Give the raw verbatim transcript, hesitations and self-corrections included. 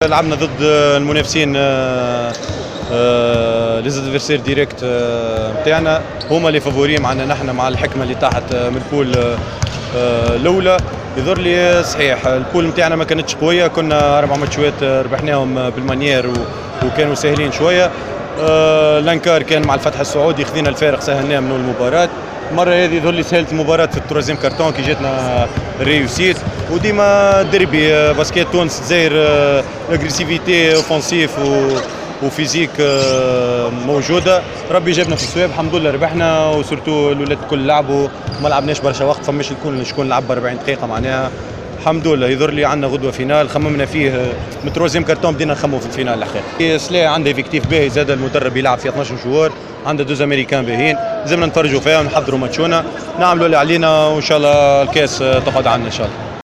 لعبنا ضد المنافسين لي زادفيرسير ديريكت نتاعنا، هما اللي فافوري معنا نحن مع الحكمه اللي تحت من البول الاولى. يظهر لي صحيح البول نتاعنا ما كانتش قويه، كنا اربع ماتشات ربحناهم بالمانيير وكانوا ساهلين شويه. لانكار كان مع الفتح السعودي، خذينا الفارق سهلناه من المباراه. المره هذه يظهر لي سهلت المباراه في التروزيام كارتون كي جاتنا ريوسيت. وديما ديربي باسكيت تونس الجزائر الاغريسيفيتي اوفنسيف وفيزيك موجوده. ربي جابنا في الصواب الحمد لله، ربحنا وسورتو الاولاد الكل لعبوا، ما لعبناش برشا وقت، فماش الكل شكون لعب أربعين دقيقه معناها. الحمد لله يظهر لي عندنا غدوه فينال خممنا فيه من التروزيام كارتون، بدينا نخمموا في الفينال الحقيقي. سلا عنده افكتيف باهي، زاد المدرب يلعب في اثناش شهور، عنده دوز امريكان باهيين، لازمنا نتفرجوا فيها ونحضروا ماتشونا، نعملوا اللي علينا وان شاء الله الكاس تقعد عنا ان شاء الله.